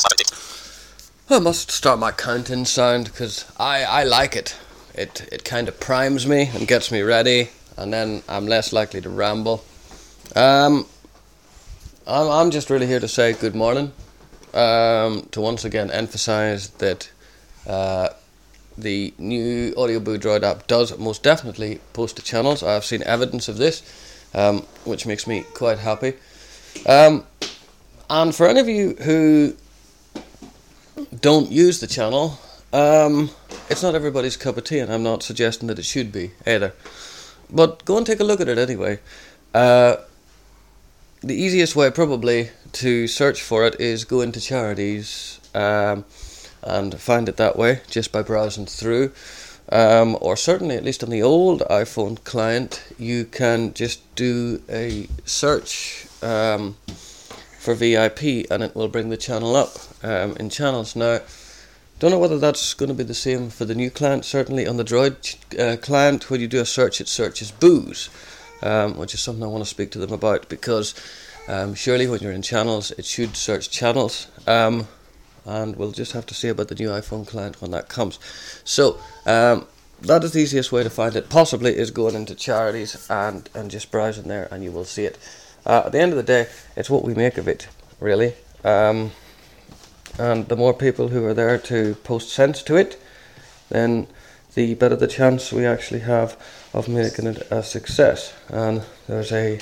I must start my counting sound because I like it. It kind of primes me and gets me ready, and then I'm less likely to ramble. I'm just really here to say good morning. To once again emphasise that the new Audio Boo Droid app does most definitely post to channels. I've seen evidence of this, which makes me quite happy. And for any of you who don't use the channel, it's not everybody's cup of tea, and I'm not suggesting that it should be either. But go and take a look at it anyway. The easiest way probably to search for it is go into charities and find it that way just by browsing through. Or certainly, at least on the old iPhone client, you can just do a search for VIP and it will bring the channel up in channels. Now, don't know whether that's going to be the same for the new client. Certainly on the Droid client, when you do a search, it searches boos, which is something I want to speak to them about, because surely when you're in channels, it should search channels, and we'll just have to see about the new iPhone client when that comes. So that is the easiest way to find it, possibly, is going into charities and just browsing there, and you will see it. At the end of the day, it's what we make of it, really. And the more people who are there to post sense to it, then the better the chance we actually have of making it a success. And there's a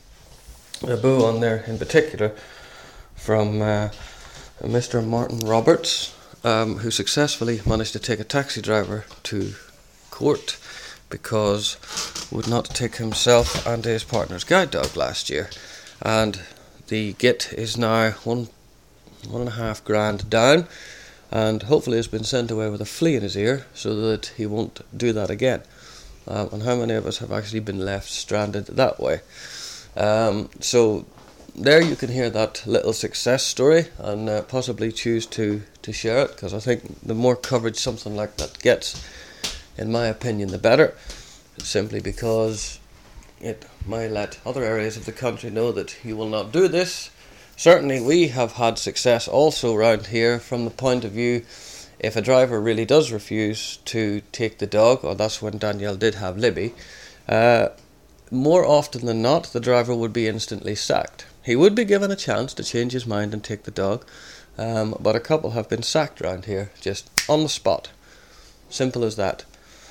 boo on there in particular from Mr. Martin Roberts, who successfully managed to take a taxi driver to court because would not take himself and his partner's guide dog last year. And the git is now $1.5 grand down, and hopefully has been sent away with a flea in his ear so that he won't do that again. And how many of us have actually been left stranded that way? So there you can hear that little success story and possibly choose to share it, because I think the more coverage something like that gets, in my opinion, the better, simply because it may let other areas of the country know that you will not do this. Certainly we have had success also around here from the point of view, if a driver really does refuse to take the dog, or that's when Danielle did have Libby, more often than not the driver would be instantly sacked. He would be given a chance to change his mind and take the dog, but a couple have been sacked around here, just on the spot. Simple as that.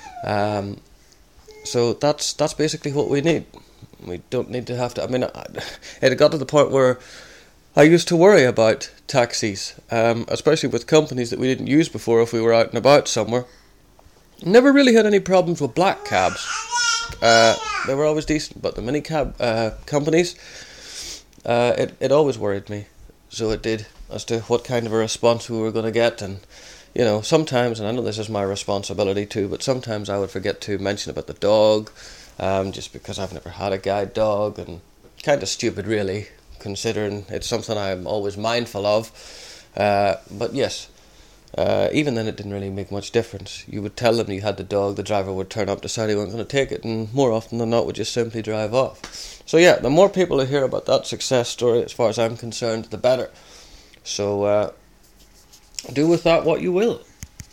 So that's basically what we need. We don't need to have to, it got to the point where I used to worry about taxis, especially with companies that we didn't use before if we were out and about somewhere. Never really had any problems with black cabs. They were always decent, but the minicab companies, it always worried me. So it did, as to what kind of a response we were going to get. And, you know, sometimes, and I know this is my responsibility too, but sometimes I would forget to mention about the dog, just because I've never had a guide dog, and kind of stupid really, considering it's something I'm always mindful of. But yes, even then it didn't really make much difference. You would tell them you had the dog, the driver would turn up, decide he wasn't going to take it, and more often than not would just simply drive off. So yeah, the more people who hear about that success story, as far as I'm concerned, the better. So do with that what you will.